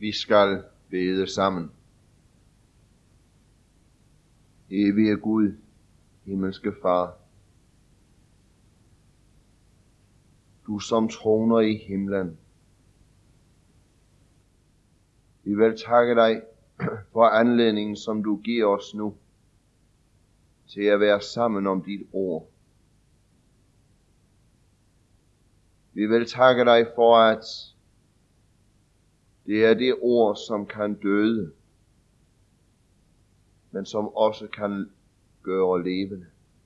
Vi skal bede sammen. Evige Gud, himmelske Far, du som troner i himlen. Vi vil takke dig for anledningen, som du giver os nu, til at være sammen om dit ord. Vi vil takke dig for, at det er det ord, som kan døde, men som også kan gøre levende.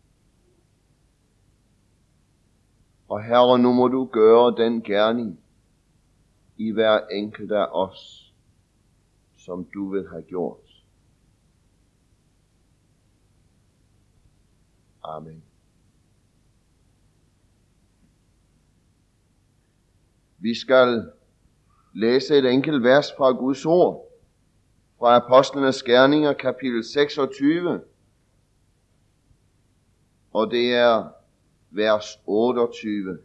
Og Herre, nu må du gøre den gerning i hver enkelt af os, som du vil have gjort. Amen. Vi skal læse et enkelt vers fra Guds ord, fra Apostlenes Gerninger, kapitel 26, og det er vers 28.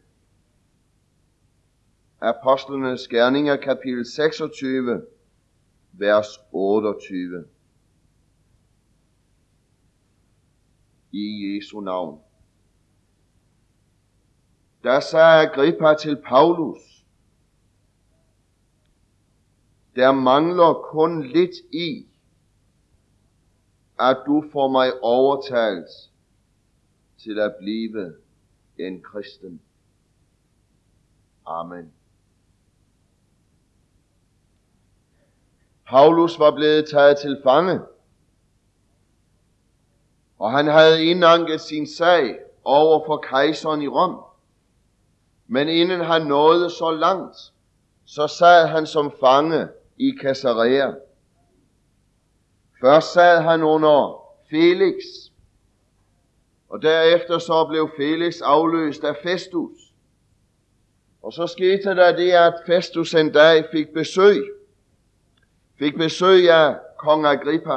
Apostlenes Gerninger, kapitel 26, vers 28. I Jesu navn. Der sagde Agrippa til Paulus: der mangler kun lidt i, at du får mig overtalt til at blive en kristen. Amen. Paulus var blevet taget til fange, og han havde indanket sin sag over for kejseren i Rom. Men inden han nåede så langt, så sad han som fange i Caesarea. Først sad han under Felix, og derefter så blev Felix afløst af Festus. Og så skete der det, at Festus en dag fik besøg af kong Agrippa.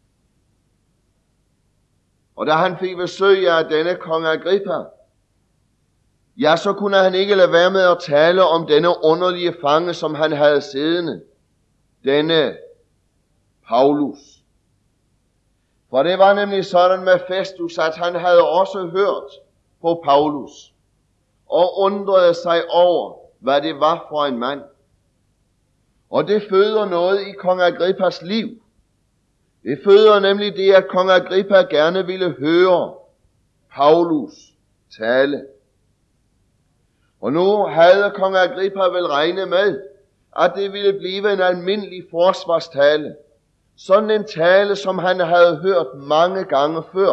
Og da han fik besøg af denne kong Agrippa, ja, så kunne han ikke lade være med at tale om denne underlige fange, som han havde siddende, denne Paulus. For det var nemlig sådan med Festus, at han havde også hørt på Paulus, og undrede sig over, hvad det var for en mand. Og det føder noget i kong Agrippas liv. Det føder nemlig det, at kong Agrippa gerne ville høre Paulus tale. Og nu havde kong Agrippa vel regnet med, at det ville blive en almindelig forsvarstale. Sådan en tale, som han havde hørt mange gange før.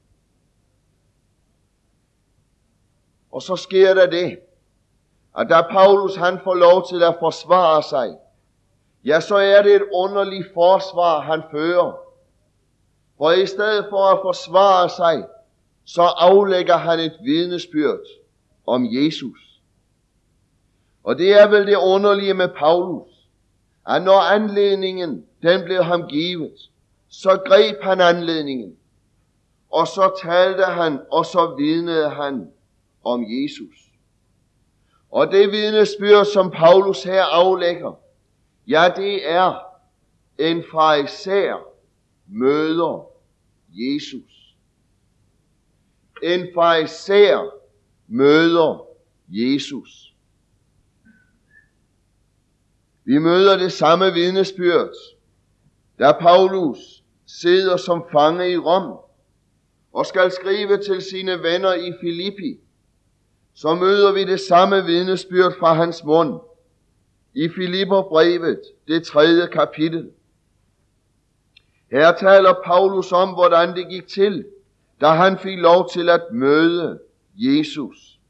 Og så sker der det, at da Paulus han får lov til at forsvare sig, ja, så er det et underligt forsvar, han fører. For i stedet for at forsvare sig, så aflægger han et vidnesbyrd om Jesus. Og det er vel det underlige med Paulus, at når anledningen, den blev ham givet, så greb han anledningen, og så talte han, og så vidnede han om Jesus. Og det vidnesbyrd, som Paulus her aflægger, ja, det er en farisæer møder Jesus. En farisæer møder Jesus. Vi møder det samme vidnesbyrd, da Paulus sidder som fange i Rom og skal skrive til sine venner i Filippi. Så møder vi det samme vidnesbyrd fra hans mund i Filipperbrevet, det 3. kapitel. Her taler Paulus om, hvordan det gik til, da han fik lov til at møde Jesus.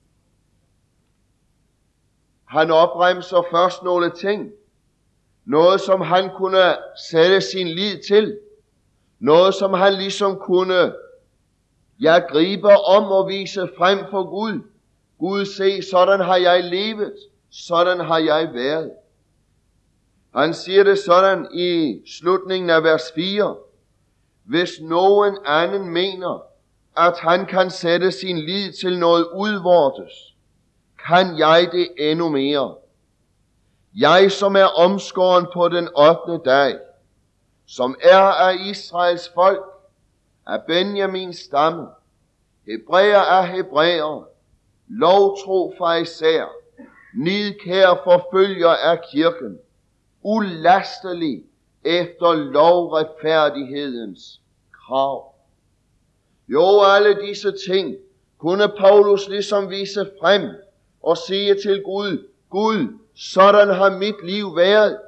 Han opremser først nogle ting. Noget, som han kunne sætte sin lid til. Noget, som han ligesom kunne gribe om og vise frem for Gud. Gud, se, sådan har jeg levet. Sådan har jeg været. Han siger det sådan i slutningen af vers 4. Hvis nogen anden mener, at han kan sætte sin lid til noget udvortes, kan jeg det endnu mere. Jeg som er omskåren på den 8. dag, som er af Israels folk, af Benjamins stamme, hebræer af hebræer, lovtro farisæer, nidkær forfølger af kirken, ulastelig efter lovretfærdighedens krav. Jo, alle disse ting kunne Paulus ligesom vise frem og sige til Gud, Gud, sådan har mit liv været.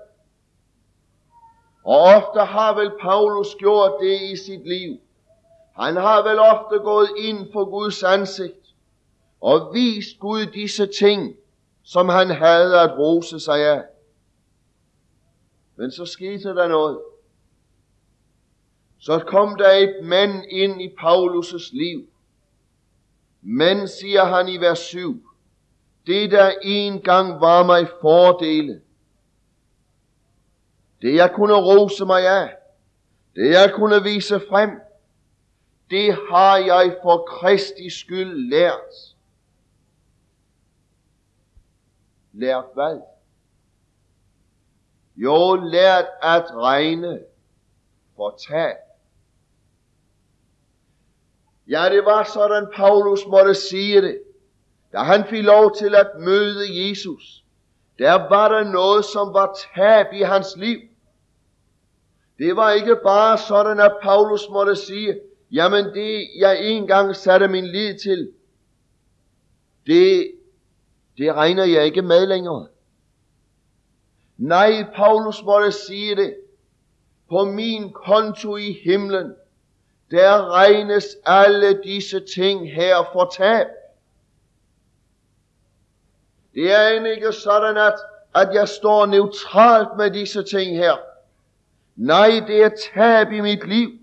Og ofte har vel Paulus gjort det i sit liv. Han har vel ofte gået ind for Guds ansigt og vist Gud disse ting, som han havde at rose sig af. Men så skete der noget. Så kom der et mand ind i Paulus' liv. Men, siger han i vers 7, det der engang var mig fordele, det jeg kunne rose mig af, det jeg kunne vise frem, det har jeg for Kristi skyld lært. Lært hvad? Jo, lært at regne for tab. Ja, det var sådan Paulus måtte sige det. Da han fik lov til at møde Jesus, der var der noget, som var tab i hans liv. Det var ikke bare sådan, at Paulus måtte sige, jamen det jeg engang satte min lid til, det regner jeg ikke med længere. Nej, Paulus måtte sige det. På min konto i himlen, der regnes alle disse ting her for tab. Det er endnu ikke sådan, at jeg står neutralt med disse ting her. Nej, det er tab i mit liv.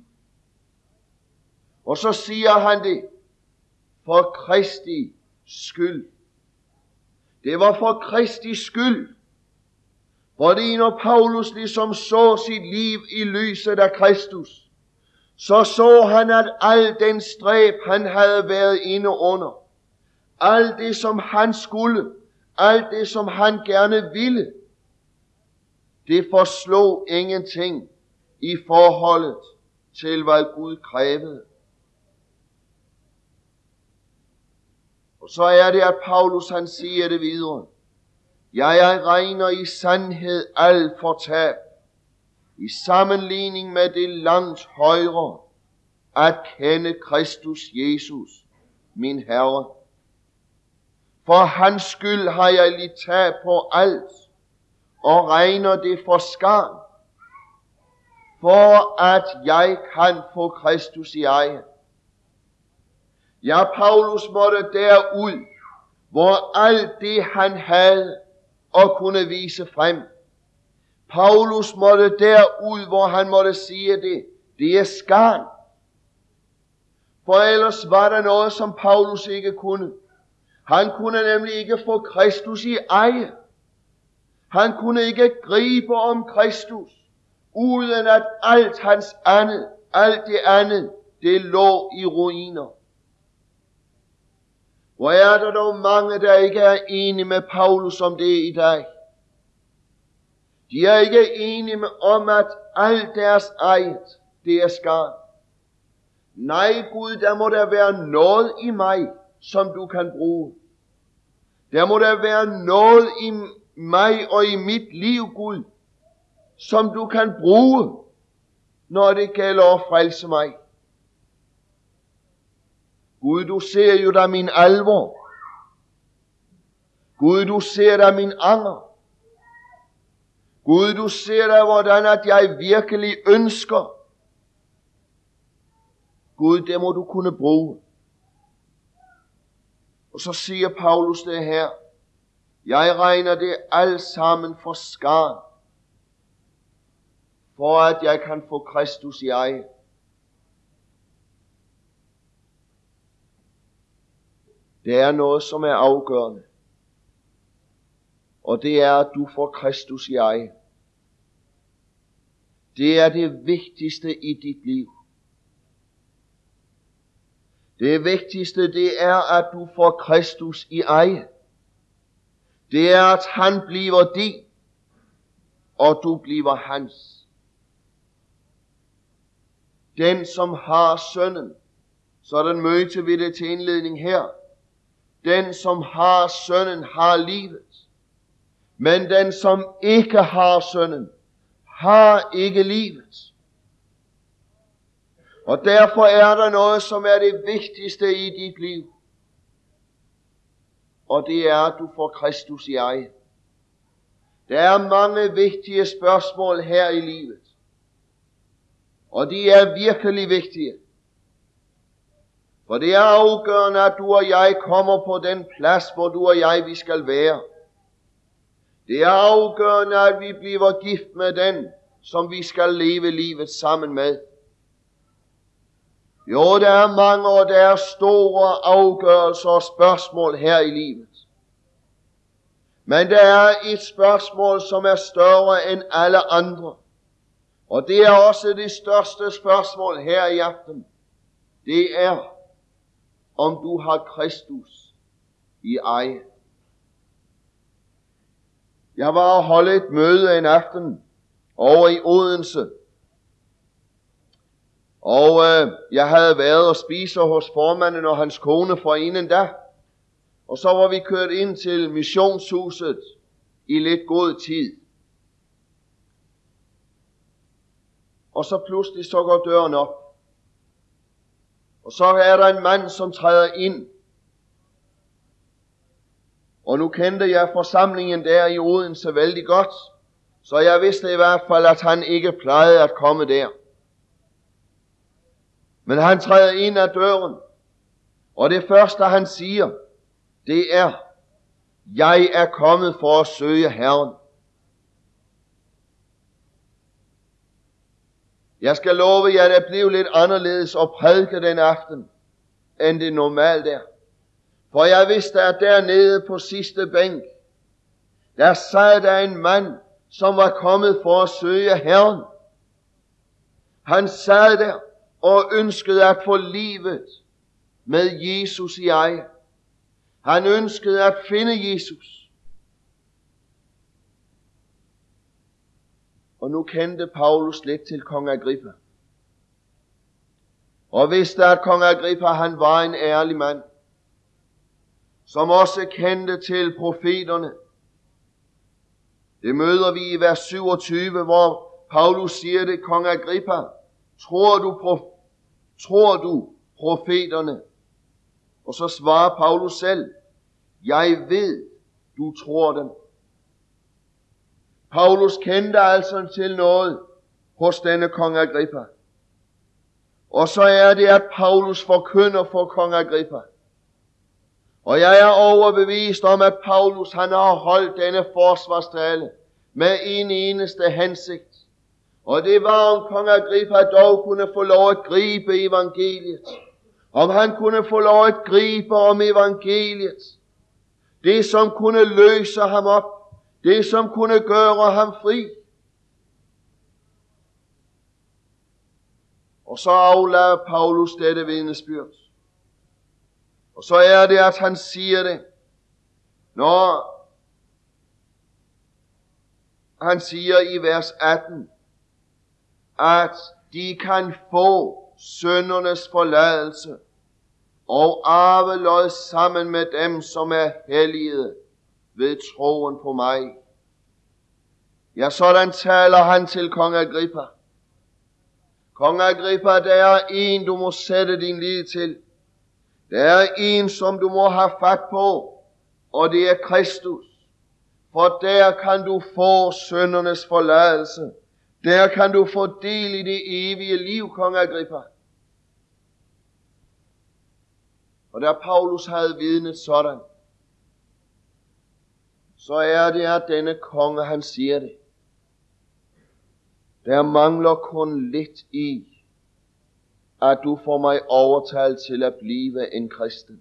Og så siger han det, for Kristi skyld. Det var for Kristi skyld. Fordi når Paulus ligesom så sit liv i lyset af Kristus, så han, at al den stræb, han havde været inde under, alt det, som han skulle, alt det, som han gerne ville, det forslog ingenting i forholdet til, hvad Gud krævede. Og så er det, at Paulus han siger det videre. Jeg regner i sandhed alt for tab, i sammenligning med det langt højere, at kende Kristus Jesus, min Herre. For hans skyld har jeg lidt tab på alt, og regner det for skam, for at jeg kan få Kristus i eje. Ja, Paulus måtte derud, hvor alt det han havde og kunne vise frem. Paulus måtte derud, hvor han måtte sige det. Det er skam. For ellers var der noget, som Paulus ikke kunne. Han kunne nemlig ikke få Kristus i eje. Han kunne ikke gribe om Kristus, uden at alt hans andet, alt det andet, det lå i ruiner. Hvor er der dog mange, der ikke er enige med Paulus om det i dag. De er ikke enige om, at alt deres eget, det er skam. Nej, Gud, der må der være noget i mig, som du kan bruge. Der må der være noget i mig og i mit liv, Gud, som du kan bruge, når det gælder at frelse mig. Gud, du ser jo da min alvor. Gud, du ser da min anger. Gud, du ser da, hvordan at jeg virkelig ønsker. Gud, det må du kunne bruge. Og så siger Paulus det her. Jeg regner det alt sammen for skam, for at jeg kan få Kristus i eje. Det er noget, som er afgørende. Og det er, at du får Kristus i eje. Det er det vigtigste i dit liv. Det vigtigste, det er, at du får Kristus i eje. Det er, at han bliver din. og du bliver hans. Den, som har Sønnen, sådan mødte vi det til indledning her. Den, som har Sønnen, har livet. Men den, som ikke har Sønnen, har ikke livet. Og derfor er der noget, som er det vigtigste i dit liv. Og det er, at du får Kristus i eje. Der er mange vigtige spørgsmål her i livet. Og de er virkelig vigtige. For det er afgørende, at du og jeg kommer på den plads, hvor du og jeg vi skal være. Det er afgørende, at vi bliver gift med den, som vi skal leve livet sammen med. Jo, der er mange, og der er store afgørelser og spørgsmål her i livet. Men der er et spørgsmål, som er større end alle andre. Og det er også det største spørgsmål her i aften. Det er, om du har Kristus i eje. Jeg var og holdt et møde en aften over i Odense. Og jeg havde været og spise hos formanden og hans kone forinden da. Og så var vi kørt ind til missionshuset i lidt god tid. Og så pludselig så går døren op. Og så er der en mand, som træder ind. Og nu kendte jeg forsamlingen der i Odense vældig godt. Så jeg vidste i hvert fald, at han ikke plejede at komme der. Men han træder ind ad døren. Og det første han siger, det er, jeg er kommet for at søge Herren. Jeg skal love jer, at det blev lidt anderledes at prædike den aften, end det normalt er. For jeg vidste, at dernede på sidste bænk, der sad der en mand, som var kommet for at søge Herren. Han sad der og ønskede at få livet med Jesus i eje. Han ønskede at finde Jesus. Og nu kendte Paulus lidt til kong Agrippa. Og vidste, at kong Agrippa, han var en ærlig mand, som også kendte til profeterne. Det møder vi i vers 27, hvor Paulus siger det, kong Agrippa, tror du profeterne? Og så svarer Paulus selv, jeg ved, du tror dem. Paulus kendte altså til noget hos denne kong Agrippa. Og så er det, at Paulus forkynder for kong Agrippa. Og jeg er overbevist om, at Paulus han har holdt denne forsvarstale med en eneste hensigt. Og det var, om kong Agrippa dog kunne få lov at gribe evangeliet. Om han kunne få lov at gribe om evangeliet. Det, som kunne løse ham op. Det, som kunne gøre ham fri. Og så aflader Paulus dette vidnesbyrd. Og så er det, at han siger det, når han siger i vers 18, at de kan få syndernes forladelse og arvelod sammen med dem, som er helligede ved troen på mig. Ja, sådan taler han til kong Agrippa. Kong Agrippa, der er en, du må sætte din lid til. Der er en, som du må have fat på, og det er Kristus. For der kan du få syndernes forladelse. Der kan du få del i det evige liv, kong Agrippa. Og da Paulus havde vidnet sådan, så er det, at denne konge, han siger det. Der mangler kun lidt i, at du får mig overtalt til at blive en kristen.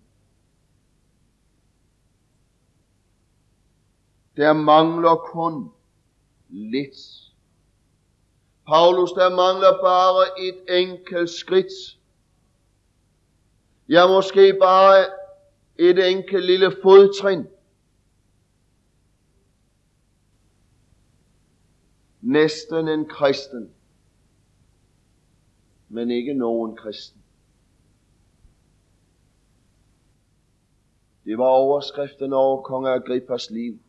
Der mangler kun lidt. Paulus, der mangler bare et enkelt skridt. Ja, måske bare et enkelt lille fodtrin. næsten en kristen, men ikke nogen kristen. Det var overskriften over kong Agrippas liv.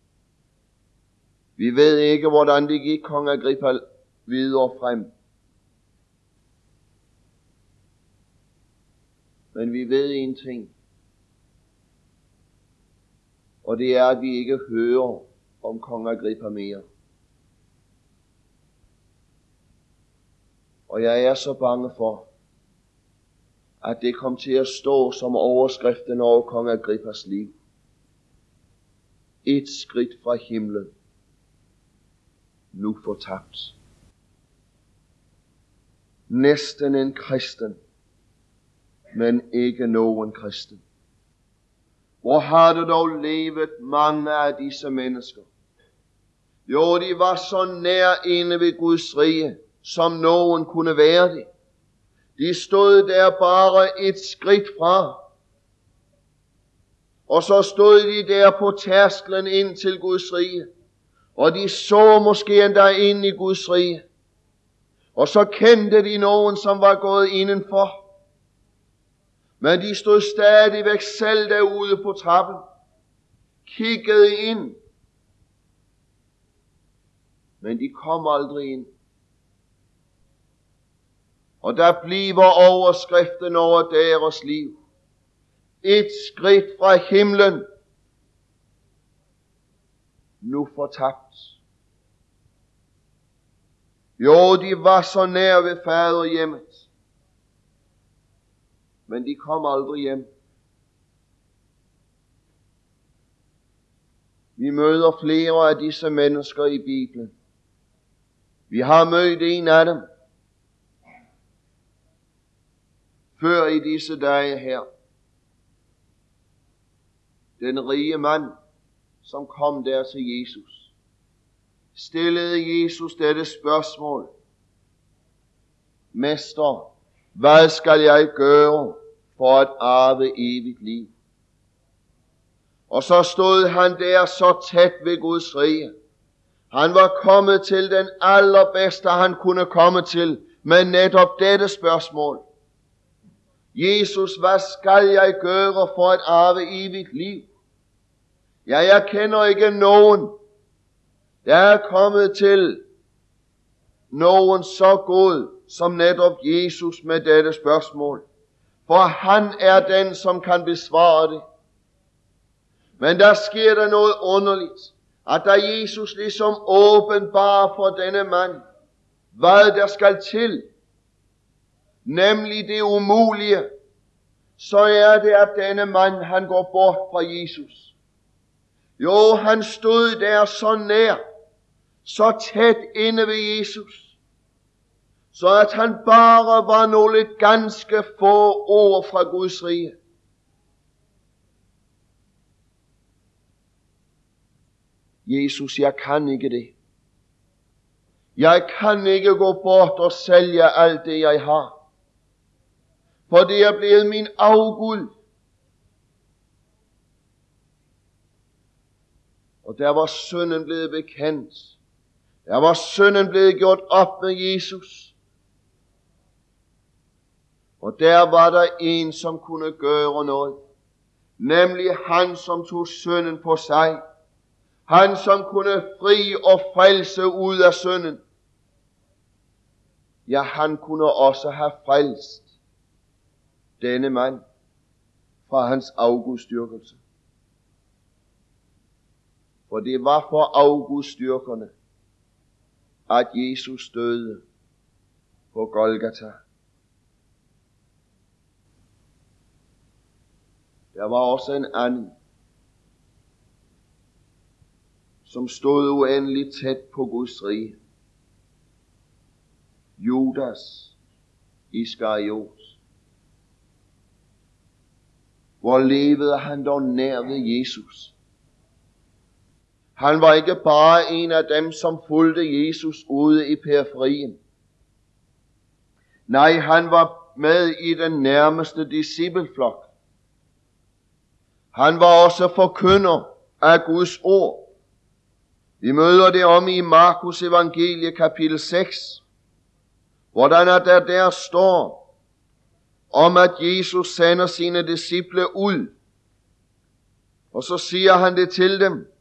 Vi ved ikke, hvordan det gik kong Agrippa videre frem. Men vi ved en ting. Og det er, at vi ikke hører om kong Agrippa mere. Og jeg er så bange for, at det kom til at stå som overskriften over kong Agrippas liv. Et skridt fra himlen, nu fortabt. Næsten en kristen, men ikke nogen kristen. Hvor har du dog levet mange af disse mennesker? Jo, de var så nær inde ved Guds rige, som nogen kunne være det. De stod der bare et skridt fra. Og så stod de der på tærsklen ind til Guds rige. Og de så måske endda ind i Guds rige. Og så kendte de nogen, som var gået indenfor. Men de stod stadigvæk selv derude på trappen. Kiggede ind. Men de kom aldrig ind. Og der bliver overskriften over deres liv. Et skridt fra himlen, nu fortabt. Jo, de var så nær ved faderhjemmet, men de kom aldrig hjem. Vi møder flere af disse mennesker i Bibelen. Vi har mødt en af dem før i disse dage her. Den rige mand, som kom der til Jesus, stillede Jesus dette spørgsmål: Mester, hvad skal jeg gøre for at arve evigt liv? Og så stod han der så tæt ved Guds rige. Han var kommet til den allerbedste, han kunne komme til, med netop dette spørgsmål. Jesus, hvad skal jeg gøre for at arve evigt liv? Ja, jeg kender ikke nogen, der er kommet til nogen så god som netop Jesus med dette spørgsmål. For han er den, som kan besvare det. Men der sker der noget underligt, at da Jesus ligesom åbenbarer for denne mand, hvad der skal til, nemlig det umulige, så er det, at denne mand, han går bort fra Jesus. Jo, han stod der så nær, så tæt inde ved Jesus, så at han bare var nogle ganske få ord fra Guds rige. Jesus, jeg kan ikke det. Jeg kan ikke gå bort og sælge alt det, jeg har. For det er blevet min afgud. Og der var synden blevet bekendt. Der var synden blevet gjort op med Jesus. Og der var der en, som kunne gøre noget. Nemlig han, som tog synden på sig. Han, som kunne fri og frelse ud af synden. Ja, han kunne også have frelst denne mand fra hans afgudstyrkelse. For det var for afgudstyrkerne, at Jesus døde på Golgata. Der var også en anden, som stod uendeligt tæt på Guds rige. Judas Iskariot. Hvor levede han dog nær ved Jesus? Han var ikke bare en af dem, som fulgte Jesus ude i periferien. Nej, han var med i den nærmeste discipleflok. Han var også forkynder af Guds ord. Vi møder det om i Markus evangelie kapitel 6, hvordan at der står om, at Jesus sender sine disciple ud, og så siger han det til dem.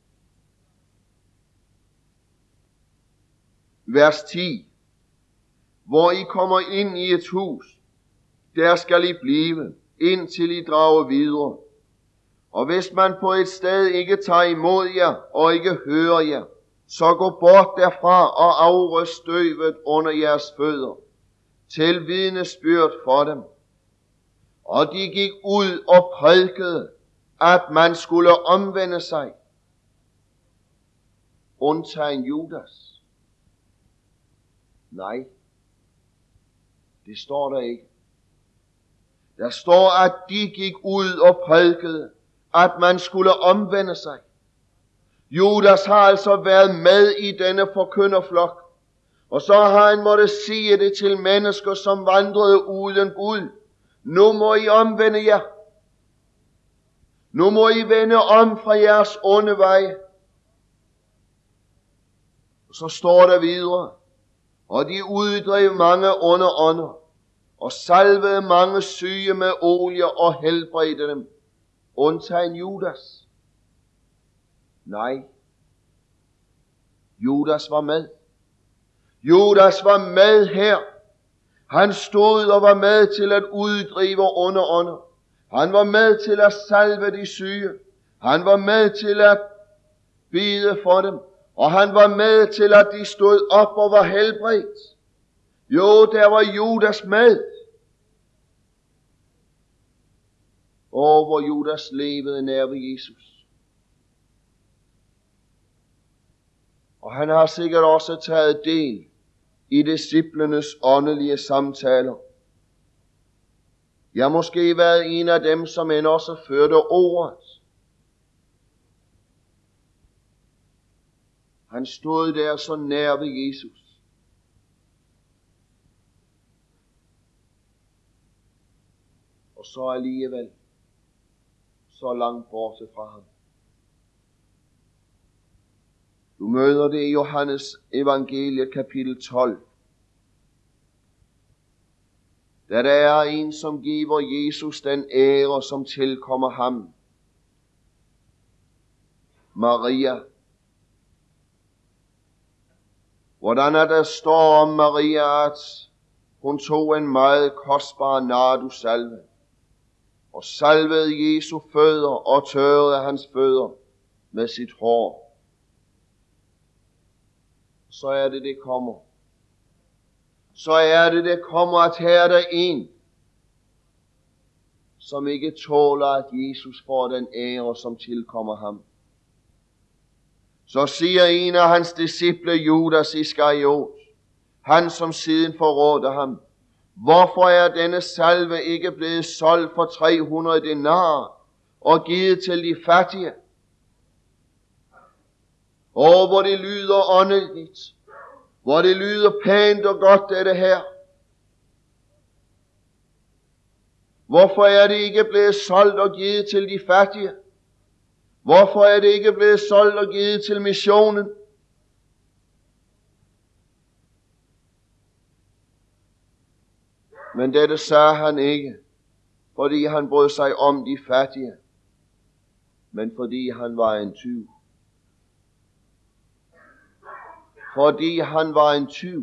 Vers 10. Hvor I kommer ind i et hus, der skal I blive, indtil I drager videre. Og hvis man på et sted ikke tager imod jer og ikke hører jer, så gå bort derfra og afryst støvet under jeres fødder, til vidnesbyrd for dem. Og de gik ud og prædikede, at man skulle omvende sig, undtagen Judas. Nej, det står der ikke. Der står, at de gik ud og prædikede, at man skulle omvende sig. Judas har altså været med i denne forkynderflok, og så har han måttet sige det til mennesker, som vandrede uden Gud. Nu må I omvende jer. Nu må I vende om fra jeres onde vej. Og så står der videre, og de uddrev mange onde ånder, og salvede mange syge med olie og helbredte dem, undtagen Judas. Nej, Judas var med. Judas var med her. Han stod og var med til at uddrive onde ånder. Han var med til at salve de syge. Han var med til at bede for dem. Og han var med til at de stod op og var helbredt. Jo, der var Judas med. Og hvor Judas levede nær ved Jesus. Og han har sikkert også taget del i disciplenes åndelige samtaler. Jeg har måske været en af dem, som end også førte ordet. Han stod der så nær ved Jesus. Og så alligevel så langt borte fra ham. Du møder det i Johannes evangelie kapitel 12. Da der er en, som giver Jesus den ære, som tilkommer ham. Maria. Hvordan er der står om Maria, at hun tog en meget kostbar nardusalve og salvede Jesu fødder og tørrede hans fødder med sit hår. Så er det kommer. Så er det kommer, at her er der en, som ikke tåler, at Jesus får den ære, som tilkommer ham. Så siger en af hans disciple, Judas Iskariot, han som siden forrådte ham, hvorfor er denne salve ikke blevet solgt for 300 denarer og givet til de fattige? Og hvor det lyder åndeligt, hvor det lyder pænt og godt, dette her. Hvorfor er det ikke blevet solgt og givet til de fattige? Hvorfor er det ikke blevet solgt og givet til missionen? Men dette sagde han ikke, fordi han brød sig om de fattige, men fordi han var en tyv. Fordi han var en tyv.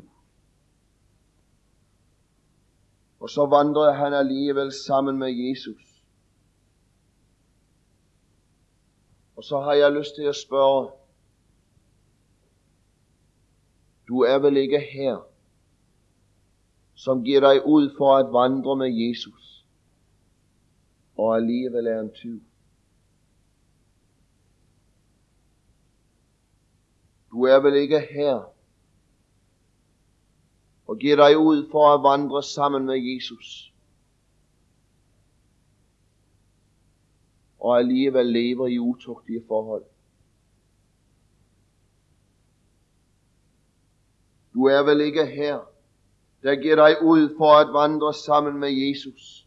Og så vandrede han alligevel sammen med Jesus. Og så har jeg lyst til at spørge, du er vel ikke her, som giver dig ud for at vandre med Jesus, og alligevel er en tyv? Du er vel ikke her, og giver dig ud for at vandre sammen med Jesus, og alligevel lever i utugtige forhold? Du er vel ikke her, der giver dig ud for at vandre sammen med Jesus,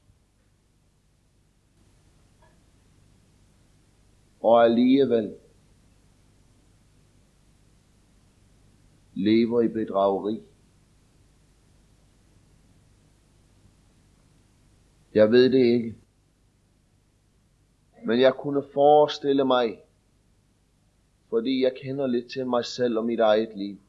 og alligevel lever i bedrageri. Jeg ved det ikke. Men jeg kunne forestille mig, fordi jeg kender lidt til mig selv og mit eget liv.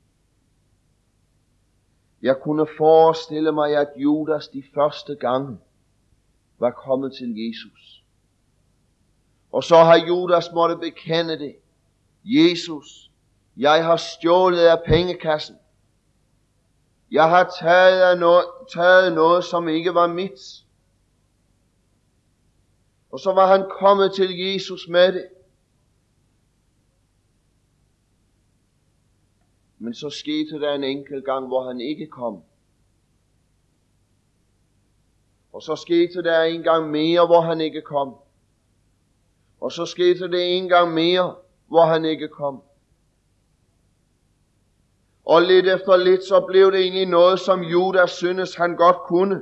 Jeg kunne forestille mig, at Judas de første gange var kommet til Jesus. Og så har Judas måtte bekende det. Jesus, jeg har stjålet af pengekassen. Jeg har taget noget, som ikke var mit. Og så var han kommet til Jesus med det. Men så skete der en enkelt gang, hvor han ikke kom. Og så skete der en gang mere, hvor han ikke kom. Og så skete det en gang mere, hvor han ikke kom. Og lidt efter lidt, så blev det egentlig noget, som Judas syntes, han godt kunne.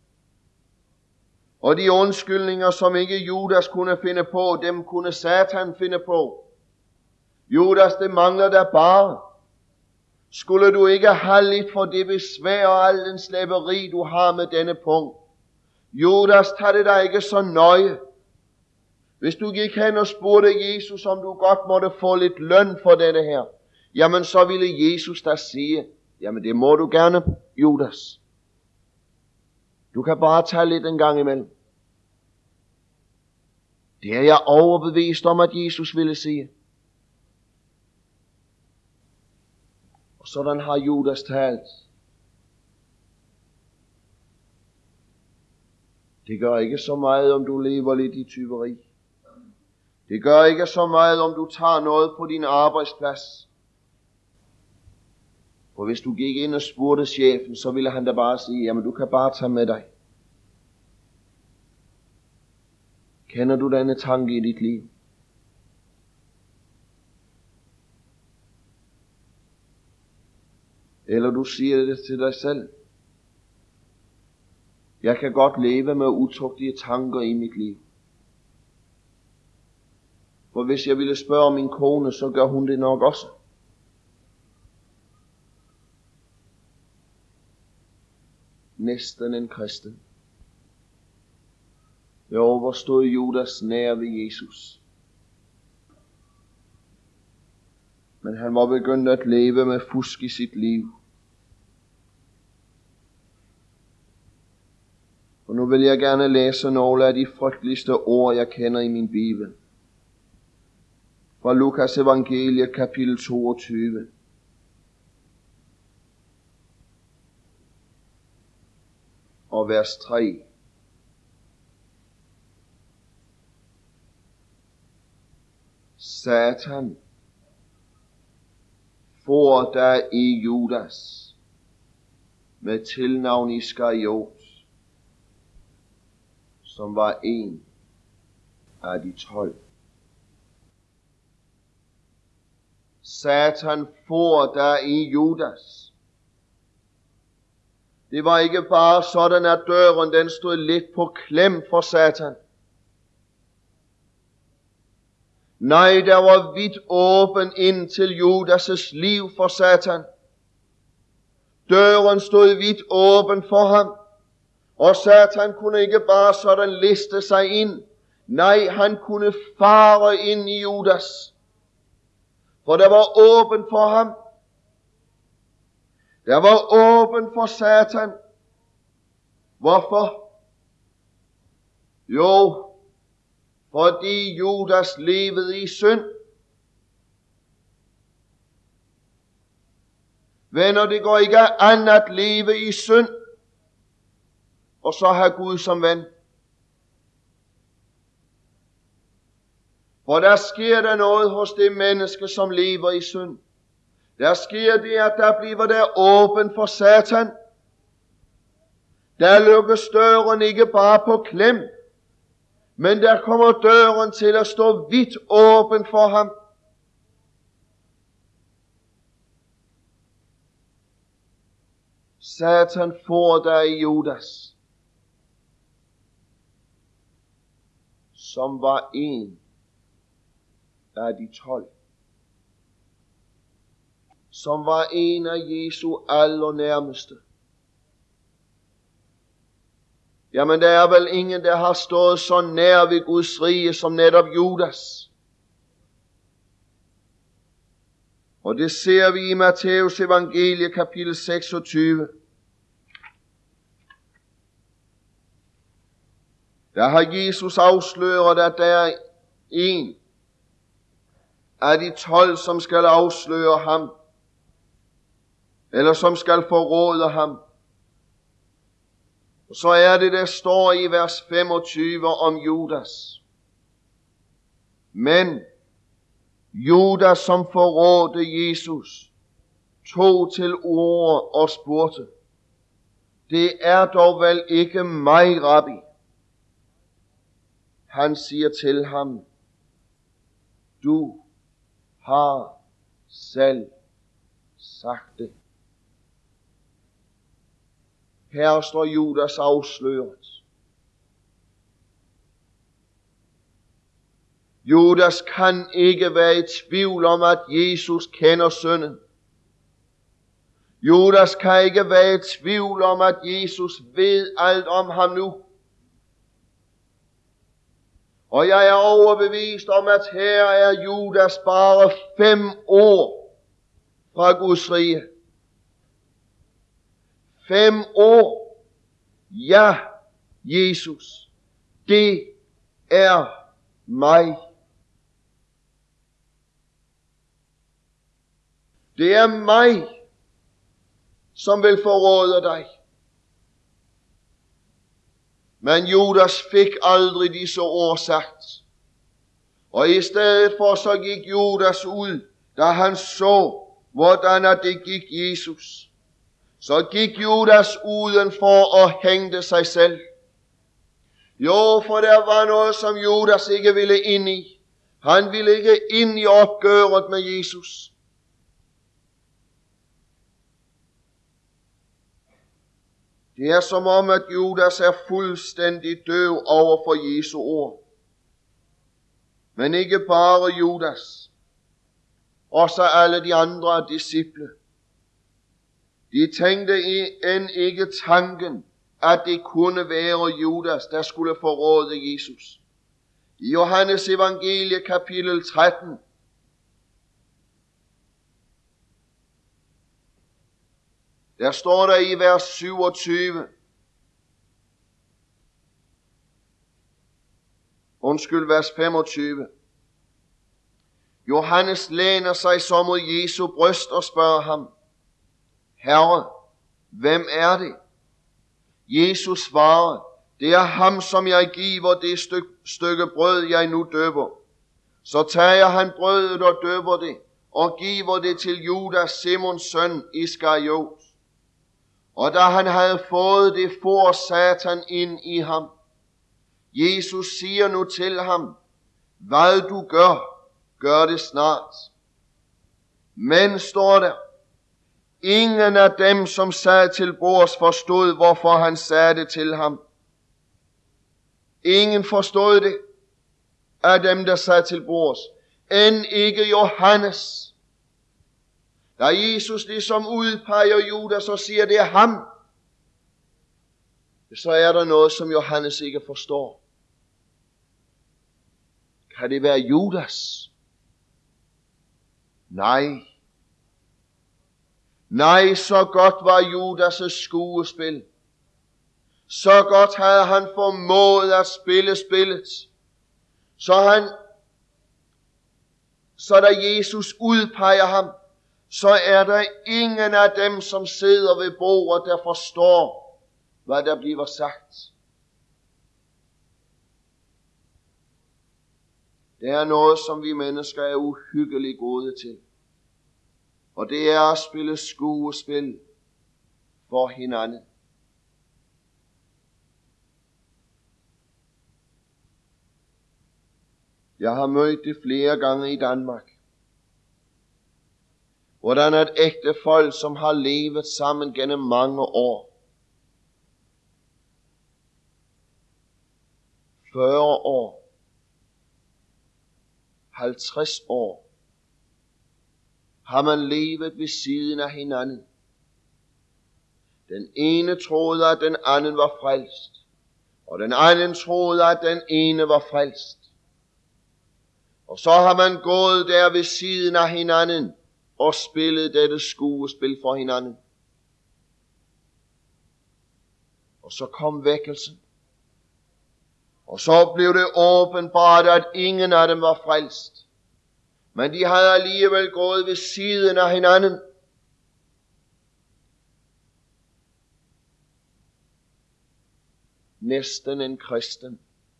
Og de undskyldninger, som ikke Judas kunne finde på, dem kunne Satan finde på. Judas, det mangler der bare. Skulle du ikke have lidt for det besvær og al den slæberi, du har med denne punkt? Judas, tag det dig ikke så nøje. Hvis du gik hen og spurgte Jesus, om du godt måtte få lidt løn for dette her, jamen så ville Jesus da sige, jamen det må du gerne, Judas. Du kan bare tage lidt en gang imellem. Det er jeg overbevist om, at Jesus ville sige. Og sådan har Judas talt. Det gør ikke så meget, om du lever lidt i tyveri. Det gør ikke så meget, om du tager noget på din arbejdsplads. For hvis du gik ind og spurgte chefen, så ville han da bare sige, jamen du kan bare tage med dig. Kender du denne tanke i dit liv? Eller du siger det til dig selv. Jeg kan godt leve med utugtige tanker i mit liv. For hvis jeg ville spørge min kone, så gør hun det nok også. Næsten en kristen. Jo, hvor stod Judas nær ved Jesus. Men han var begyndt at leve med fusk i sit liv. Og nu vil jeg gerne læse nogle af de frygteligste ord, jeg kender i min bibel. Fra Lukas evangeliet kapitel 22. Og vers 3. Satan for der i Judas med tilnavn Iskariot, som var en af de 12. Satan for der i Judas. Det var ikke bare sådan, at døren den stod lidt på klem for Satan. Nej, der var vidt åben ind til Judas' liv for Satan. Døren stod vidt åben for ham. Og Satan kunne ikke bare sådan liste sig ind. Nej, han kunne fare ind i Judas. For der var åben for ham. Der var åben for Satan. Hvorfor? Jo, fordi Judas levede i synd. Venner, det går ikke an at leve i synd, og så have Gud som ven. For der sker der noget hos det menneske, som lever i synd. Der sker det, at der bliver der åben for Satan. Der lukkes døren ikke bare på klem, men der kommer døren til at stå vidt åben for ham. Satan for der i Judas, som var en af de 12. som var en af Jesu allernærmeste. Jamen, der er vel ingen, der har stået så nær ved Guds rige som netop Judas. Og det ser vi i Matteus evangelie kapitel 26. Der har Jesus afsløret, at der er en af de 12, som skal afsløre ham, eller som skal forråde ham. Og så er det, der står i vers 25 om Judas. Men Judas, som forrådte Jesus, tog til ord og spurgte: det er dog vel ikke mig, rabbi? Han siger til ham: du har selv sagt det. Her står Judas afsløret. Judas kan ikke være i tvivl om, at Jesus kender synden. Judas kan ikke være i tvivl om, at Jesus ved alt om ham nu. Og jeg er overbevist om, at her er Judas bare 5 år fra Guds rige. 5 år. Ja, Jesus, det er mig. Det er mig, som vil forråde dig. Men Judas fik aldrig disse ord sagt. Og i stedet for så gik Judas ud, da han så, hvordan at det gik Jesus. Så gik Judas udenfor og hængte sig selv. Jo, for der var noget, som Judas ikke ville ind i. Han ville ikke ind i opgøret med Jesus. Det er som om, at Judas er fuldstændig døv over for Jesu ord. Men ikke bare Judas. Også alle de andre disciple. De tænkte end ikke tanken, at det kunne være Judas, der skulle forråde Jesus. I Johannes evangelie kapitel 13. Der står der i vers 27. Vers 25. Johannes læner sig så mod Jesu bryst og spørger ham: Herre, hvem er det? Jesus svarer: det er ham, som jeg giver det stykke brød, jeg nu døber. Så tager han brødet og døber det, og giver det til Judas, Simons søn, Iskariot. Og da han havde fået det, for Satan ind i ham. Jesus siger nu til ham: hvad du gør, gør det snart. Men, står der, ingen af dem, som sad til bords, forstod, hvorfor han sagde det til ham. Ingen forstod det af dem, der sad til bords. End ikke Johannes. Da Jesus ligesom udpeger Judas og siger, det er ham, så er der noget, som Johannes ikke forstår. Kan det være Judas? Nej. Nej, så godt var Judas' skuespil. Så godt havde han formået at spille spillet. Så da Jesus udpeger ham, så er der ingen af dem, som sidder ved bordet, der forstår, hvad der bliver sagt. Det er noget, som vi mennesker er uhyggeligt gode til. Og det er at spille skuespil for hinanden. Jeg har mødt det flere gange i Danmark. Hvordan et ægte folk, som har levet sammen gennem mange år, 40 år, 50 år, har man levet ved siden af hinanden. Den ene troede, at den anden var frelst, og den anden troede, at den ene var frelst. Og så har man gået der ved siden af hinanden og spillet dette skuespil for hinanden. Og så kom vækkelsen. Og så blev det åbenbart, at ingen af dem var frelst. Men de havde alligevel gået ved siden af hinanden. Næsten en kristen.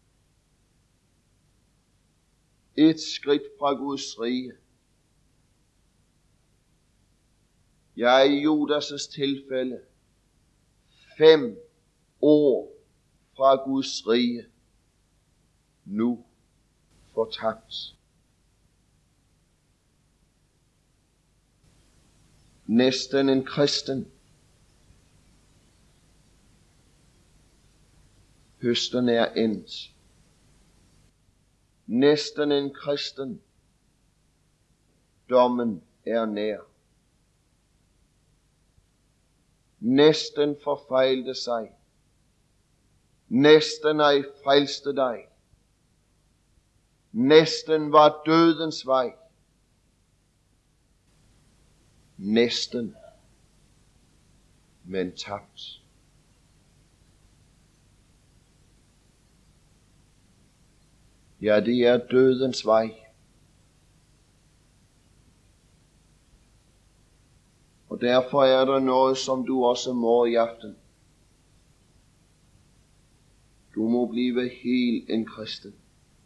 Et skridt fra Guds rige. Ja, i Judas' tilfælde 5 år fra Guds rige. Nu fortabt. Næsten en kristen. Høsten er endt. Næsten en kristen. Dommen er nær. Næsten forfejlte sig. Næsten ej frelste dig. Næsten var dødens vej. Næsten, men tabt. Ja, det er dødens vej. Og derfor er der noget, som du også må i aften. Du må blive helt en kristen.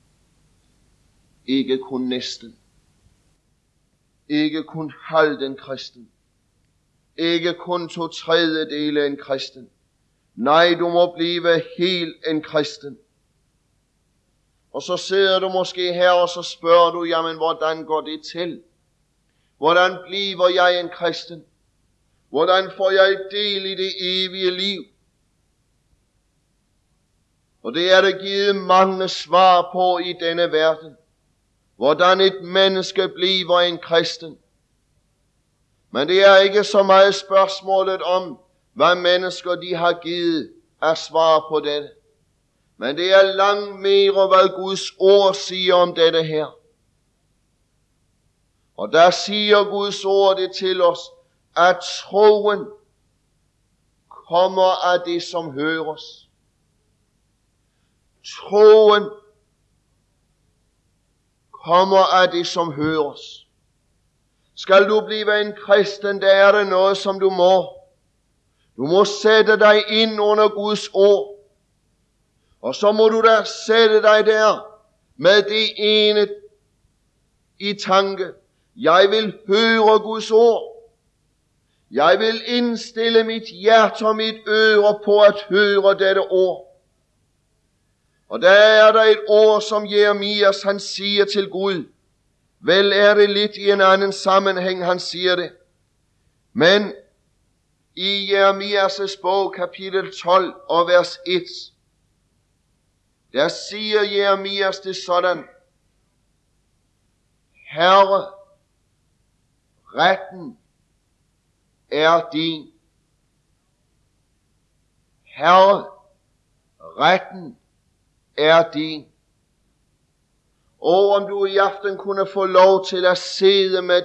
Ikke kun næsten. Ikke kun halvt en kristen. Ikke kun 2/3 en kristen. Nej, du må blive helt en kristen. Og så sidder du måske her, og så spørger du, jamen hvordan går det til? Hvordan bliver jeg en kristen? Hvordan får jeg del i det evige liv? Og det er der givet mange svar på i denne verden. Hvordan et menneske bliver en kristen. Men det er ikke så meget spørgsmålet om, hvad mennesker de har givet at svare på dette. Men det er langt mere, hvad Guds ord siger om dette her. Og der siger Guds ord det til os, at troen kommer af det, som høres. Troen kommer af det, som høres. Skal du blive en kristen, der er det noget, som du må. Du må sætte dig ind under Guds ord. Og så må du da sætte dig der med det ene i tanke. Jeg vil høre Guds ord. Jeg vil indstille mit hjerte og mit øre på at høre dette ord. Og der er der et ord, som Jeremias han siger til Gud. Vel er det lidt i en anden sammenhæng, han siger det. Men i Jeremias' bog, kapitel 12 og vers 1, der siger Jeremias det sådan. Herre, retten er din. Herre, retten er din. Og om du i aften kunne få lov til at sidde med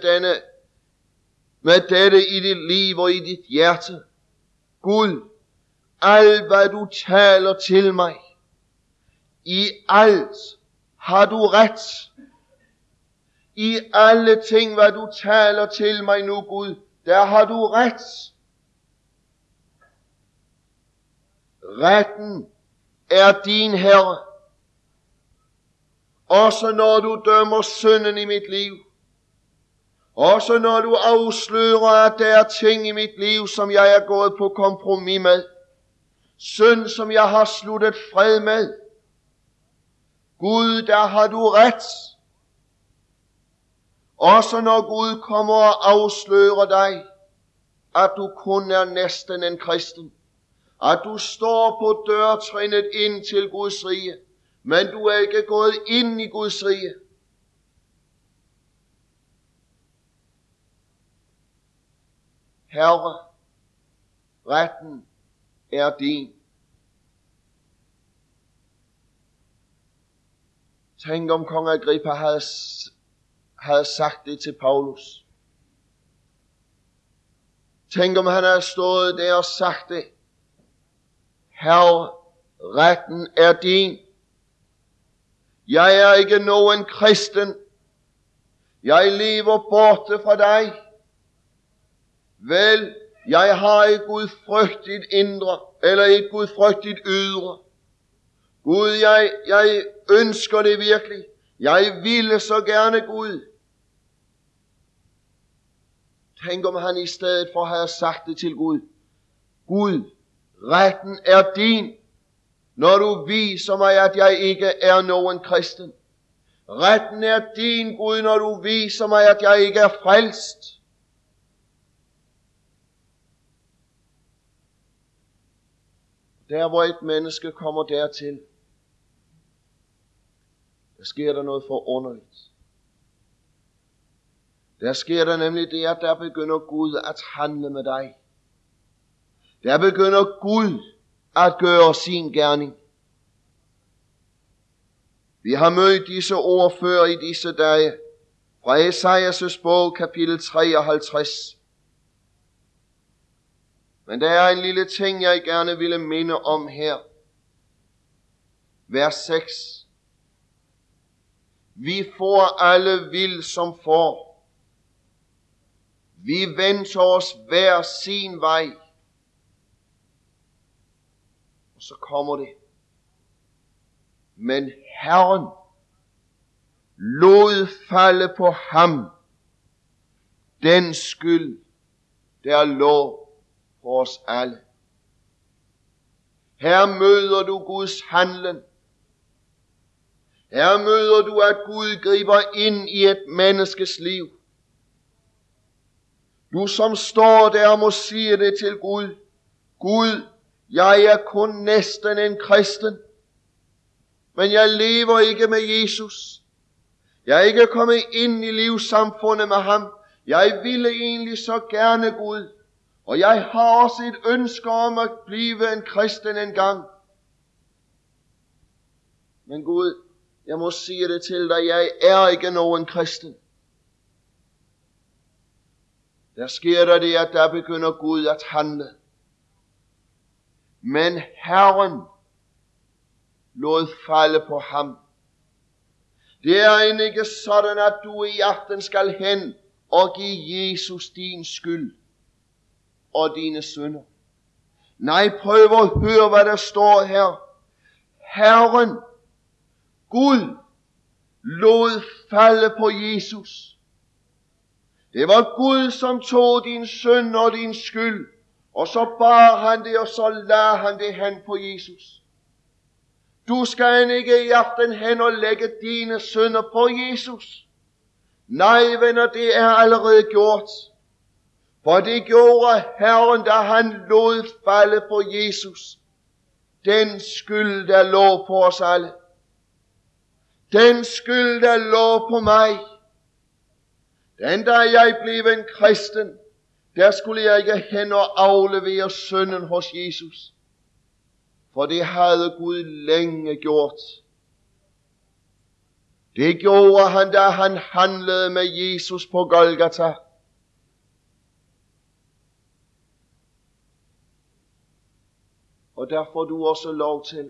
dette i dit liv og i dit hjerte. Gud, alt hvad du taler til mig, i alt har du ret. I alle ting, hvad du taler til mig nu, Gud, der har du ret. Retten er din, Herre. Også når du dømmer synden i mit liv. Også når du afslører, at der er ting i mit liv, som jeg er gået på kompromis med. Synd, som jeg har sluttet fred med. Gud, der har du ret. Også når Gud kommer og afslører dig, at du kun er næsten en kristen. At du står på dørtrinnet ind til Guds rige, men du er ikke gået ind i Guds rige. Herre, retten er din. Tænk om kong Agrippa havde sagt det til Paulus. Tænk om han havde stået der og sagt det. Herre, retten er din. Jeg er ikke nogen kristen. Jeg lever borte fra dig. Vel, jeg har et gudfrygtigt indre, eller et gudfrygtigt ydre. Gud, jeg ønsker det virkelig. Jeg ville så gerne Gud. Tænk om han i stedet for havde sagt det til Gud. Gud, retten er din, når du viser mig, at jeg ikke er nogen kristen. Retten er din, Gud, når du viser mig, at jeg ikke er frelst. Der hvor et menneske kommer dertil, der sker der noget forunderligt. Der sker der nemlig det, at der begynder Gud at handle med dig. Der begynder Gud at gøre sin gerning. Vi har mødt disse ord før i disse dage, fra Esajas' bog, kapitel 53. Men der er en lille ting, jeg gerne ville minde om her. Vers 6. Vi får alle vild som får. Vi venter os hver sin vej. Og så kommer det. Men Herren lod falde på ham den skyld, der lå på os alle. Her møder du Guds handlen. Her møder du, at Gud griber ind i et menneskes liv. Du som står der må sige det til Gud. Gud, jeg er kun næsten en kristen, men jeg lever ikke med Jesus. Jeg er ikke kommet ind i livssamfundet med ham. Jeg ville egentlig så gerne Gud, og jeg har også et ønske om at blive en kristen en gang. Men Gud, jeg må sige det til dig, jeg er ikke nogen kristen. Der sker der det, at der begynder Gud at handle. Men Herren lod falde på ham. Det er ikke sådan, at du i aften skal hen og give Jesus din skyld og dine synder. Nej, prøv at høre, hvad der står her. Herren, Gud, lod falde på Jesus. Det var Gud, som tog din synd og din skyld, og så bar han det, og så lagde han det hen på Jesus. Du skal ikke i aften hen og lægge dine synder på Jesus. Nej, venner, det er allerede gjort. For det gjorde Herren, da han lod falde på Jesus. Den skyld, der lå på os alle. Den skyld, der lå på mig. Den dag jeg blev en kristen, der skulle jeg ikke hen og aflevere synden hos Jesus. For det havde Gud længe gjort. Det gjorde han, da han handlede med Jesus på Golgata. Og der får du også lov til.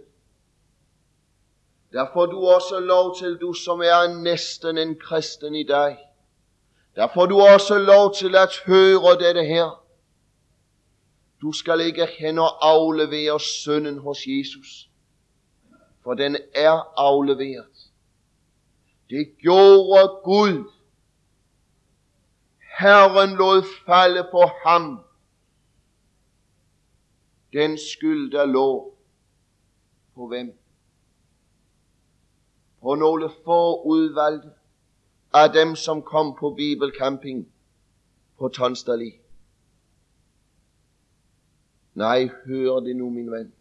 Der får du også lov til, du som er næsten en kristen i dag. Der får du også lov til at høre dette her. Du skal ikke hen og aflevere synden hos Jesus. For den er afleveret. Det gjorde Gud. Herren lod falde på ham den skyld, der lå på hvem? På nogle få udvalgte af dem, som kom på bibelcamping på Tonsdali. Nej, hør det nu, min ven.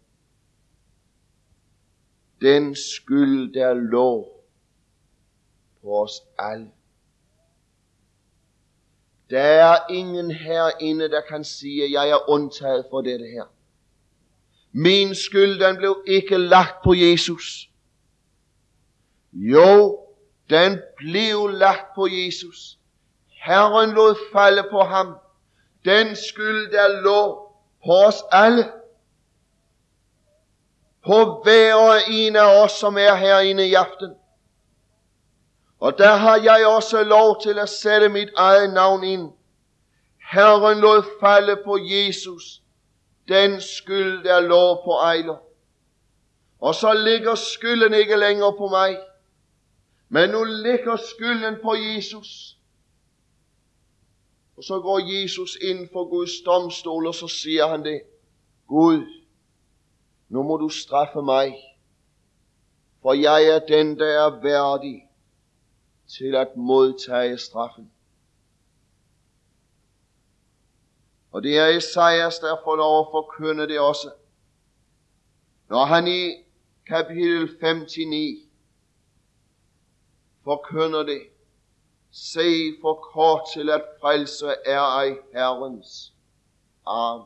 Den skyld, der lå på os alle. Der er ingen herinde, der kan sige, at jeg er undtaget for dette her. Min skyld, den blev ikke lagt på Jesus. Jo, den blev lagt på Jesus. Herren lod falde på ham. Den skyld, der lå på os alle. På hver og en af os, som er herinde i aften. Og der har jeg også lov til at sætte mit eget navn ind. Herren lod falde på Jesus den skyld, der lå på Ejler. Og så ligger skylden ikke længere på mig, men nu ligger skylden på Jesus. Og så går Jesus ind for Guds domstol, og så siger han det: Gud, nu må du straffe mig, for jeg er den, der er værdig til at modtage straffen. Og det er Esajas, der får lov at forkynde det også. Når han i kapitel 59 forkynder det: Se, for kort til at frelse er ej Herrens arm.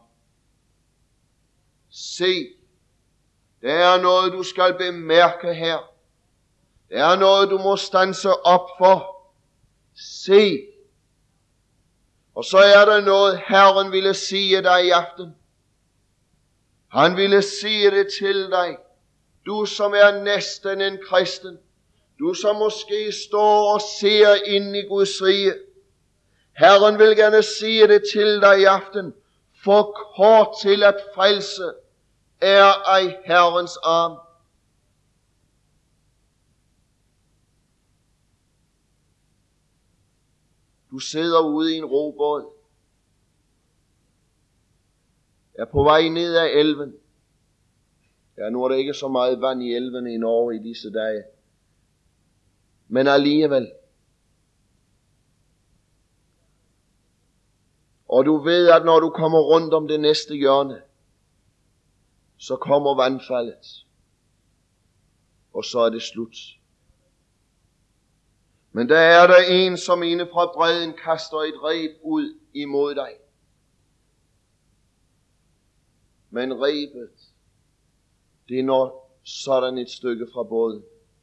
Se, der er noget, du skal bemærke her. Der er noget, du må standse op for. Se. Og så er der noget, Herren ville sige dig i aften. Han ville sige det til dig. Du, som er næsten en kristen. Du, som måske står og ser ind i Guds rige. Herren vil gerne sige det til dig i aften. For kort til at frelse er ej Herrens arm. Du sidder ude i en robåd. Er på vej ned ad elven. Ja, nu er der ikke så meget vand i elven i Norge i disse dage. Men alligevel. Og du ved, at når du kommer rundt om det næste hjørne, så kommer vandfaldet. Og så er det slut. Men der er der en, som inde fra bredden kaster et reb ud imod dig. Men rebet, det når sådan et stykke fra båden.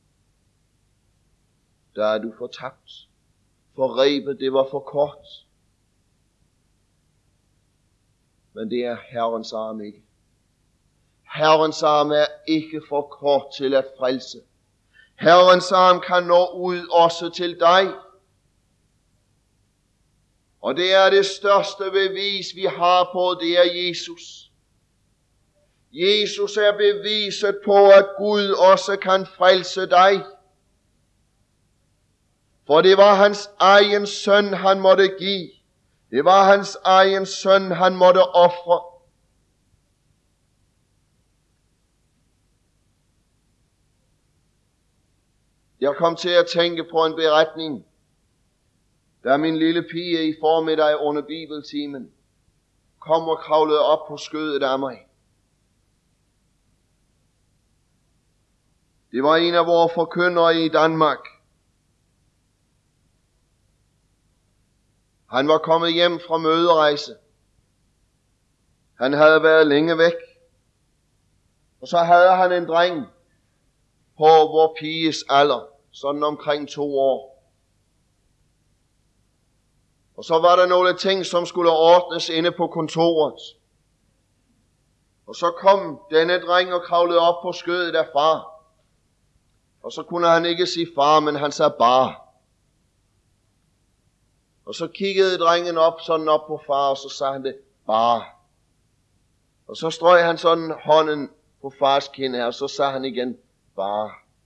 Der er du fortabt. For rebet, det var for kort. Men det er Herrens arm ikke. Herrens arm er ikke for kort til at frelse. Herrens arm kan nå ud også til dig. Og det er det største bevis, vi har på, det er Jesus. Jesus er beviset på, at Gud også kan frelse dig. For det var hans egen søn, han måtte give. Det var hans egen søn, han måtte ofre. Jeg kom til at tænke på en beretning, da min lille pige i formiddag under bibeltimen kom og kravlede op på skødet af mig. Det var en af vores forkyndere i Danmark. Han var kommet hjem fra møderejse. Han havde været længe væk. Og så havde han en dreng på vor piges alder, sådan omkring 2 år. Og så var der nogle ting, som skulle ordnes inde på kontoret. Og så kom denne dreng og kravlede op på skødet af far. Og så kunne han ikke sige far, men han sagde bare. Og så kiggede drengen op, sådan op på far, og så sagde han det, bare. Og så strøg han sådan hånden på fars kind her, og så sagde han igen, bare.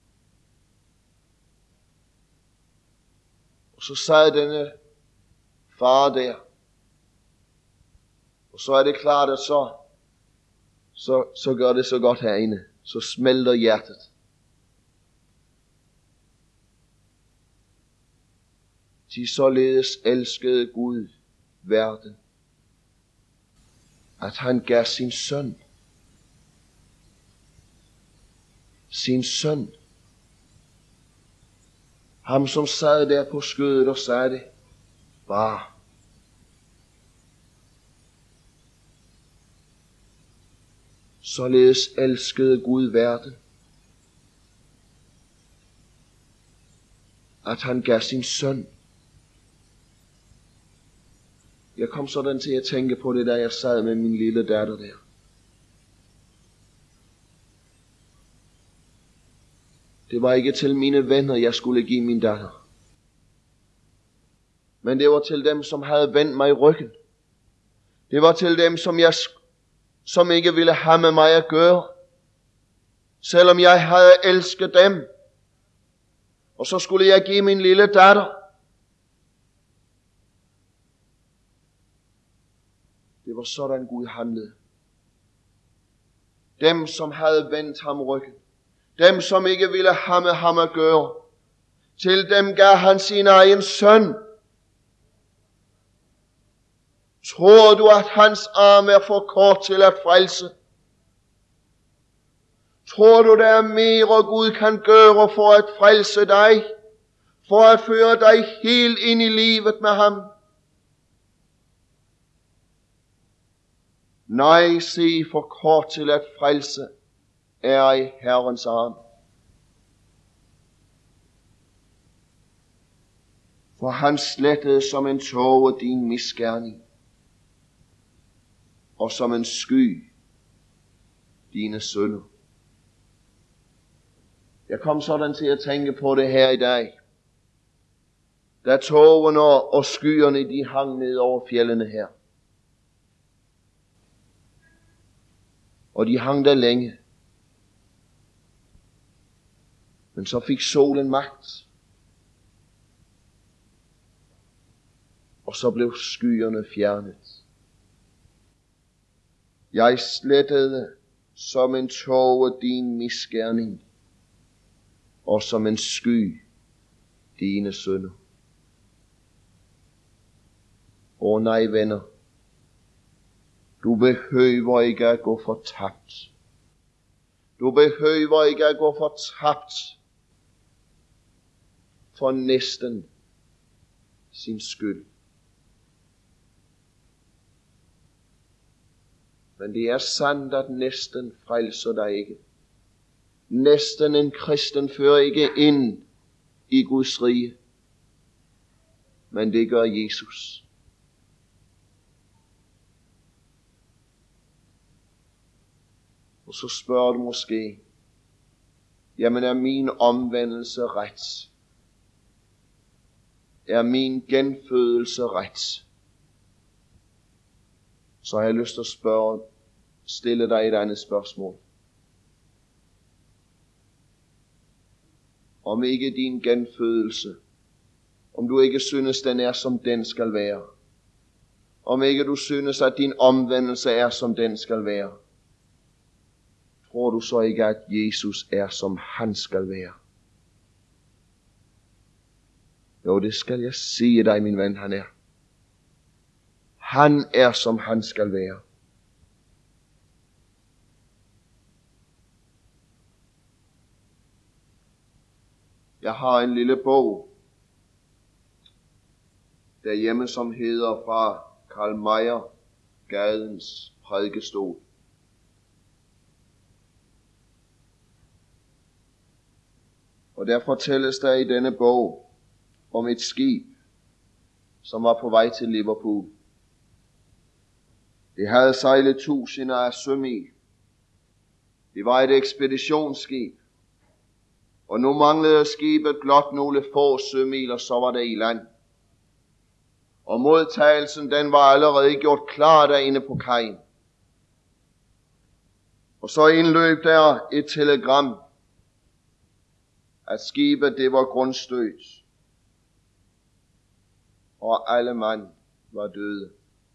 Og så sad denne far der. Og så er det klart, at så gør det så godt herinde. Så smelter hjertet. De således elskede Gud verden, at han gav sin søn. Sin søn. Ham som sad der på skødet og sagde det, bare. Således elskede Gud verden, at han gav sin søn. Jeg kom sådan til at tænke på det, da jeg sad med min lille datter der. Det var ikke til mine venner, jeg skulle give min datter. Men det var til dem, som havde vendt mig ryggen. Det var til dem, som ikke ville have med mig at gøre. Selvom jeg havde elsket dem. Og så skulle jeg give min lille datter. Det var sådan Gud handlede. Dem, som havde vendt ham ryggen. Dem, som ikke ville have med ham at gøre. Til dem gav han sin egen søn. Tror du, at hans arm er for kort til at frelse? Tror du, der er mere Gud kan gøre for at frelse dig? For at føre dig helt ind i livet med ham? Nej, se, for kort til at frelse er i Herrens arm. For han slettede som en tåge din misgerning, og som en sky dine synder. Jeg kom sådan til at tænke på det her i dag. Da tågerne og skyerne de hang ned over fjellene her. Og de hang der længe. Men så fik solen magt. Og så blev skyerne fjernet. Jeg slettede som en tåge din misgerning, og som en sky dine synder. Åh nej, venner, du behøver ikke at gå fortabt. Du behøver ikke at gå fortabt for næsten sin skyld. Men det er sandt, at næsten frelser dig ikke. Næsten en kristen fører ikke ind i Guds rige. Men det gør Jesus. Og så spørger du måske, jamen er min omvendelse ret? Er min genfødelse ret? Så har jeg lyst til at stille dig et andet spørgsmål. Om ikke din genfødelse, om du ikke synes, den er som den skal være. Om ikke du synes, at din omvendelse er som den skal være. Tror du så ikke, at Jesus er som han skal være? Jo, det skal jeg sige dig, min ven, han er. Han er som han skal være. Jeg har en lille bog derhjemme, som hedder Fra Karl Meier, Gadens prædikestol. Og der fortælles der i denne bog om et skib, som var på vej til Liverpool. Det havde sejlet tusinder af sømil. Det var et ekspeditionsskib. Og nu manglede skibet blot nogle få sømil, og så var det i land. Og modtagelsen, den var allerede gjort klar derinde på kajen. Og så indløb der et telegram, at skibet det var grundstødt, og alle mand var døde.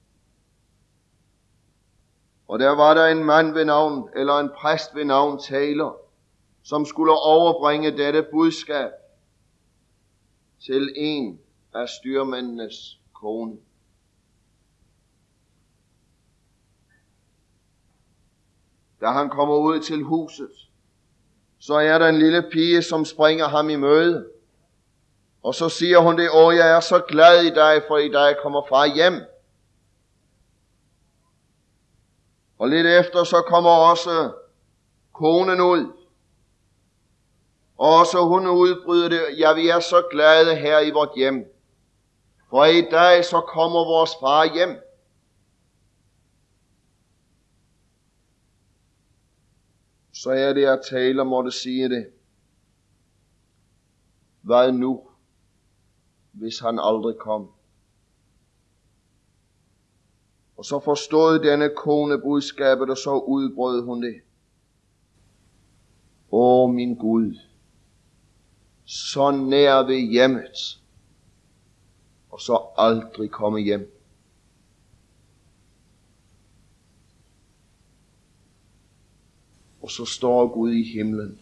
Og der var der en mand ved navn, eller en præst ved navn Taylor, som skulle overbringe dette budskab til en af styrmændenes kone. Da han kommer ud til huset, så er der en lille pige, som springer ham i møde. Og så siger hun det, jeg er så glad i dig, for i dag kommer far hjem. Og lidt efter så kommer også konen ud. Og også hun udbryder det, ja, vi er så glade her i vort hjem. For i dag så kommer vores far hjem. Så er det, at taler måtte sige det. Hvad nu, hvis han aldrig kom? Og så forstod denne kone budskabet, og så udbrød hun det. Åh, min Gud, så nær ved hjemmet, og så aldrig komme hjem. Og så står Gud i himlen.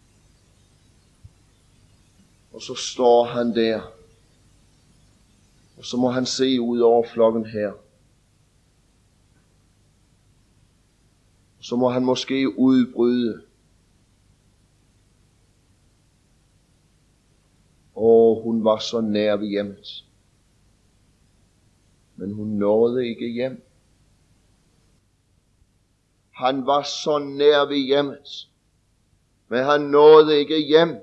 Og så står han der. Og så må han se ud over flokken her. Og så må han måske udbryde. Og hun var så nær ved hjemmet. Men hun nåede ikke hjem. Han var så nær ved hjemmet. Men han nåede ikke hjem.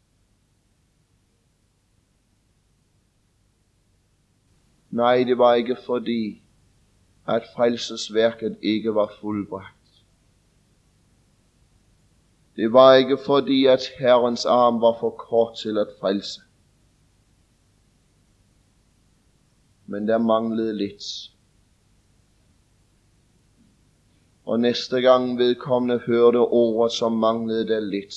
Nej, det var ikke fordi, at frelsesværket ikke var fuldbragt. Det var ikke fordi, at Herrens arm var for kort til at frelse. Men der manglede lidt. Og næste gang vedkommende hørte ordet, så manglede der lidt.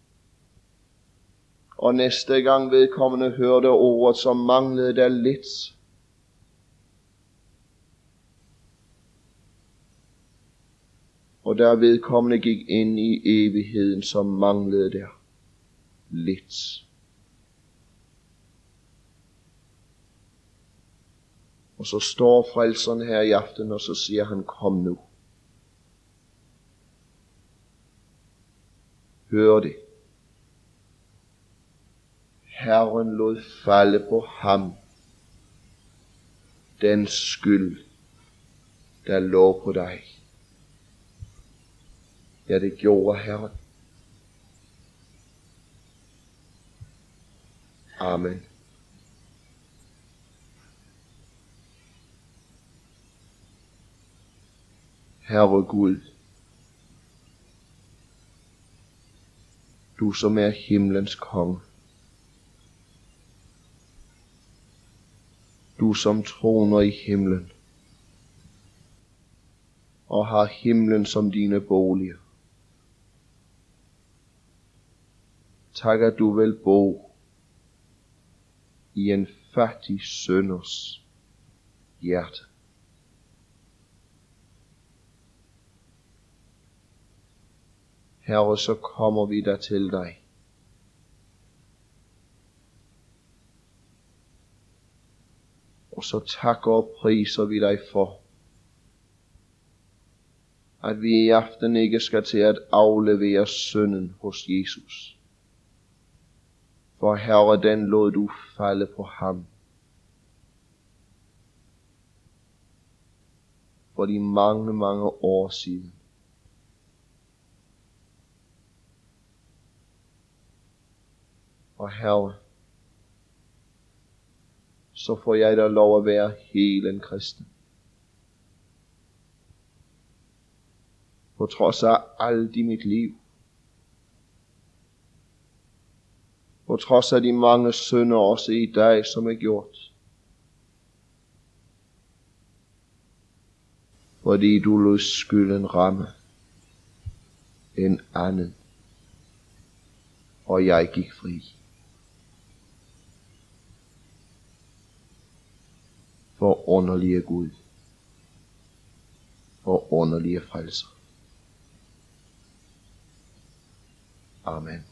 Og næste gang vedkommende hørte ordet, så manglede der lidt. Og der vedkommende gik ind i evigheden, så manglede der lidt. Og så står frelseren her i aften, og så siger han, kom nu. Hør det. Herren lod falde på ham den skyld, der lå på dig. Ja, det gjorde Herren. Amen. Herre Gud, du som er himlens konge, du som troner i himlen og har himlen som dine boliger. Tak, at du vil bo i en fattig synders hjerte. Herre, så kommer vi der til dig. Og så takker og priser vi dig for, at vi i aften ikke skal til at aflevere synden hos Jesus. For Herre, den lod du falde på ham. For de mange, mange år siden. Og Herre, så får jeg da lov at være helt en kristen. På trods af alt i mit liv. På trods af de mange synder også i dag, som er gjort. Fordi du lod skylden ramme en anden. Og jeg gik fri. For underlige Gud. For underlige frelser. Amen.